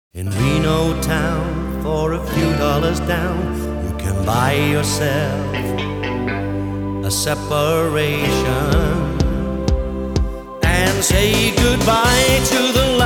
In Reno town, for a few dollars down, you can buy yourself a separation and say goodbye to the